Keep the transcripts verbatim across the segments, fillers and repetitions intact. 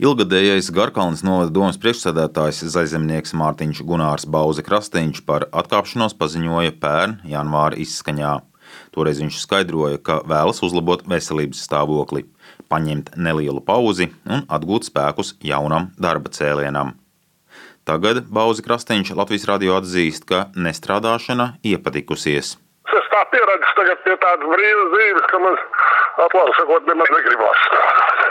Ilgadējais Garkalnes novada domes priekšsēdētājs zaļzemnieks Mārtiņš Gunārs Bauze-Krastiņš par atkāpšanos paziņoja pērn janvāra izskaņā. Toreiz viņš skaidroja, ka vēlas uzlabot veselības stāvokli, paņemt nelielu pauzi un atgūt spēkus jaunam darba cēlienam. Tagad Bauze-Krastiņš Latvijas radio atzīst, ka nestrādāšana iepatikusies. Es tā pieradzu tagad pie tādas brīvas dzīves, ka man, atklāti sakot, nemaz negribās strādāt.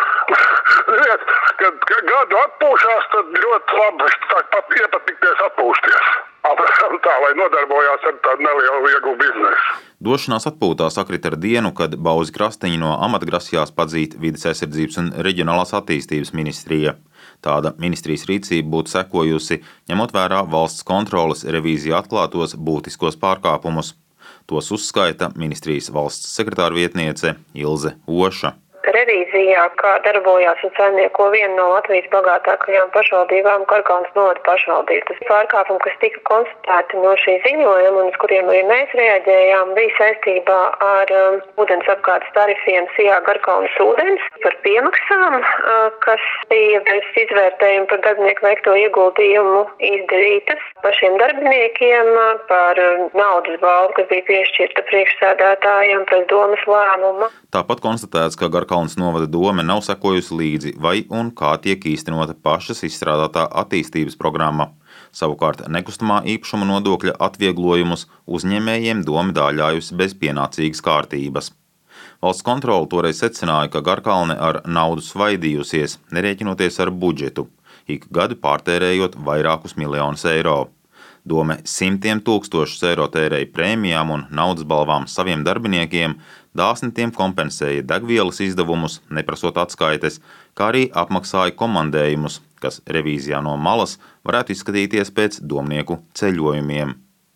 Ziniet, kad, kad gadu atpūšās, tad ļoti labi sāk pat iepatikties atpūšties. Apmēram tā, lai nodarbojās ar tādu nelielu vieglu biznesu. Došanās atpūtā sakrit ar dienu, kad Bauze-Krastiņu no amata grasījās padzīt Vides aizsardzības un reģionālās attīstības ministrija. Tāda ministrijas rīcība būtu sekojusi, ņemot vērā valsts kontroles revīzijā atklātos būtiskos pārkāpumus. Tos uzskaita ministrijas valsts sekretāra vietniece Ilze Oša. Revīzijā, kā darbojās un saimnieko viena no Latvijas bagātākajām pašvaldībām, Garkalnes novada pašvaldība. Tas pārkāpumi, kas tika konstatēti no šī ziņojuma un uz kuriem arī mēs reaģējām, bija saistībā ar um, ūdens apgādes tarifiem Sijā Garkalnes ūdens, par piemaksām, uh, kas bija bez izvērtējuma par darbinieku veikto ieguldījumu izdarītas pašiem darbiniekiem, par uh, naudas balvu, kas bija piešķirta priekšsēdētājiem pēc domes lēmuma. Tāpat konstatēts, ka Garkalnes novada dome nav sekojusi līdzi, vai un kā tiek īstenota pašas izstrādātā attīstības programma. Savukārt nekustamā īpašuma nodokļa atvieglojumus uzņēmējiem dome dāļājusi bez pienācīgas kārtības. Valsts kontrole toreiz secināja, ka Garkalne ar naudu svaidījusies, nerēķinoties ar budžetu, ik gadu pārtērējot vairākus miljonus eiro. Dome simtiem tūkstošus eiro tērēja prēmijām un naudas balvām saviem darbiniekiem, dāsni tiem kompensēja degvielas izdevumus, neprasot atskaites, kā arī apmaksāja komandējumus, kas revīzijā no malas varētu izskatīties pēc domnieku ceļojumiem.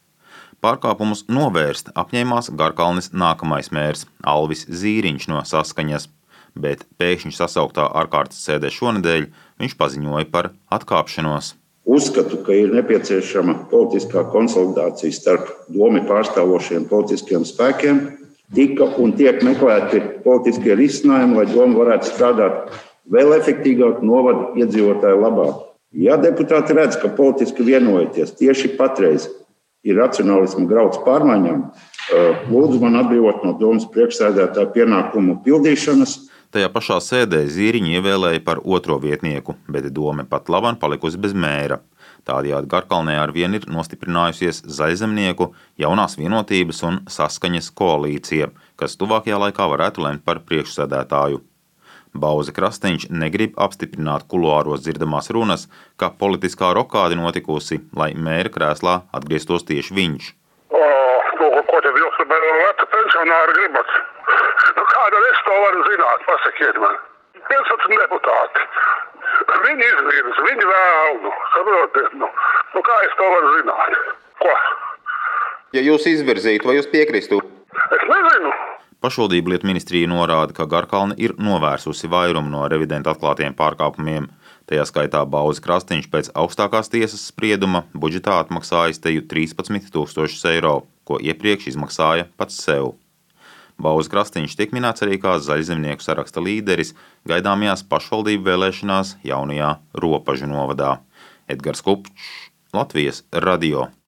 Pārkāpumus novērst apņēmās Garkalnes nākamais mērs Alvis Zīriņš no Saskaņas, bet pēkšņi sasauktā ārkārtas sēdē šonedēļ viņš paziņoja par atkāpšanos. Uzskatu, ka ir nepieciešama politiskā konsolidācija starp domi pārstāvošiem politiskiem spēkiem, tika un tiek meklēti politiskie risinājumi, lai doma varētu strādāt vēl efektīgāk novada iedzīvotāju labā. Ja deputāti redz, ka politiski vienojoties tieši patreiz ir racionālisma grauds pārmaiņām, lūdzu man atbrīvot no domas priekšsēdētāja pienākumu pildīšanas. Tajā pašā sēdē Zīriņu ievēlēja par otro vietnieku, bet dome pat laban palikusi bez mēra. Tādējādi Garkalnē arvien ir nostiprinājusies zaļzemnieku, jaunās vienotības un Saskaņas koalīcija, kas tuvākajā laikā varētu lemt par priekšsēdētāju. Bauze-Krastiņš negrib apstiprināt kuluāros dzirdamās runas, ka politiskā rokāde notikusi, lai mēra krēslā atgrieztos tieši viņš. O, ko, ko tad jūs veci pensionāri gribat? Nu, kāda es to varu zināt, pasakiet man. piecpadsmit deputāti. Viņi izvirz, viņi vēl, nu, saprotiet, nu, nu, kā es to varu zināt? Ko? Ja jūs izvirzītu, vai jūs piekristu? Es nezinu. Pašvaldību lietu ministrija norāda, ka Garkalne ir novērsusi vairumu no revidenta atklātiem pārkāpumiem. Tajā skaitā Bauze-Krastiņš pēc augstākās tiesas sprieduma budžetā atmaksājis teju trīspadsmit tūkstošus eiro, ko iepriekš izmaksāja pats sev. Bauze-Krastiņš tiek minēts arī kā zaļzemnieku saraksta līderis gaidāmajās pašvaldību vēlēšanās jaunajā Ropažu novadā. Edgars Kupčs, Latvijas radio.